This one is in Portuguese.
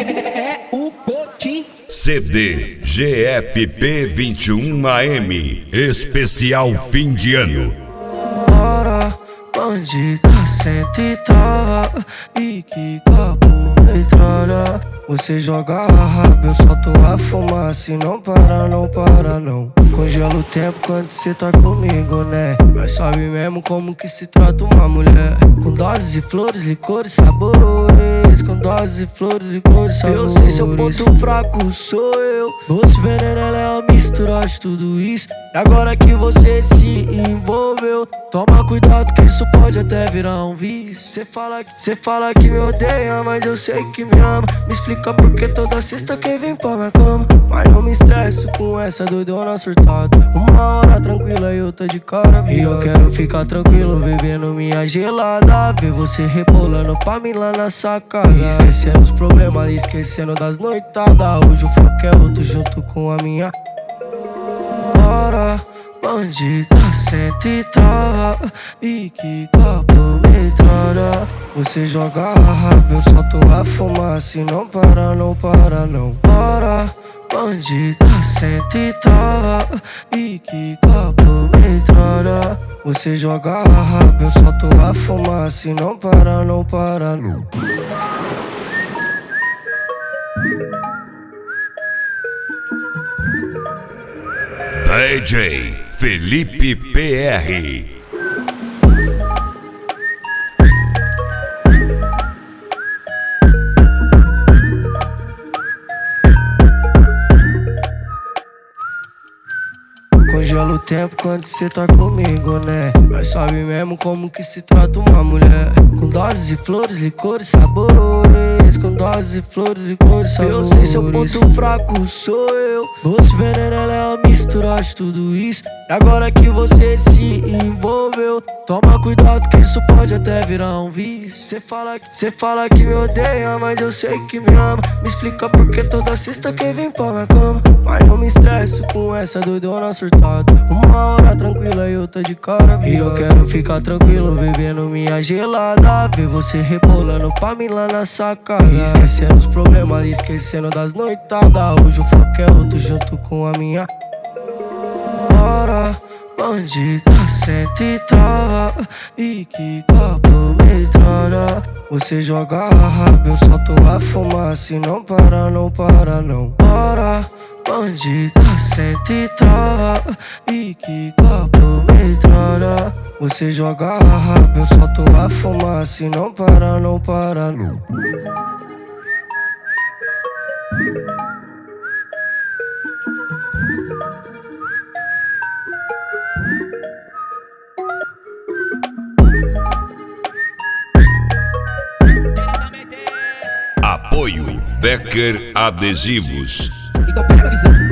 É o Cotim. CD GFP 21 AM, especial fim de ano. Bora, bandida, senta e trava, e que capo metralha. Você joga a raba, eu solto a fumaça e não para, não para não. Congela o tempo quando cê tá comigo, né? Mas sabe mesmo como que se trata uma mulher. Com doses de flores, licores, sabores. Com doses de flores, licores, sabores. Eu sei seu ponto fraco, sou eu. Doce veneno, ela é a mistura de tudo isso. E agora que você se envolveu, toma cuidado que isso pode até virar um vício. Cê fala que me odeia, mas eu sei que me ama. Me explica porque toda sexta quem vem pra minha cama. Mas não me estresso com essa doidona surtada. Uma hora tranquila e outra de cara virada. E eu quero ficar tranquilo, bebendo minha gelada. Ver você rebolando pra mim lá na sacada. Esquecendo os problemas, esquecendo das noitadas. Hoje o foco é outro junto com a minha. Bora, bandida, senta e trava, e que capo metralha. Você joga a raba, eu solto a fumaça e não para, não para não. Bora, bandida, senta e trava, e que capo metralha. Você joga a raba, eu solto a fumaça e não para, não para não. DJ Felipe PR. Congela o tempo quando cê tá comigo, né? Mas sabe mesmo como que se trata uma mulher. Com doses de flores, licores, sabores. Com doses de flores, licores, sabores. Eu sei seu ponto fraco, sou eu. Doce veneno, ela é a mistura de tudo isso. E agora que você se envolveu, toma cuidado que isso pode até virar um vício. Cê fala que me odeia, mas eu sei que me ama. Me explica porque toda sexta quem vem pra minha cama. Mas não me estresso com essa doidona surtada. Uma hora tranquila e outra de cara virada. E eu quero ficar tranquilo, bebendo minha gelada. Ver você rebolando pra mim lá na sacada. Esquecendo os problemas, esquecendo das noitadas. Hoje o foco é outro junto com a minha. Bora, bandida, senta e trava, e que capo metralha. Você joga a raba, eu solto a fumaça e não para, não para não. Bora, bandida, senta e trava, e que capo metralha. Você joga a raba, eu solto a fumaça e não para, não para não. Apoio Becker Adesivos. Então pega a visão.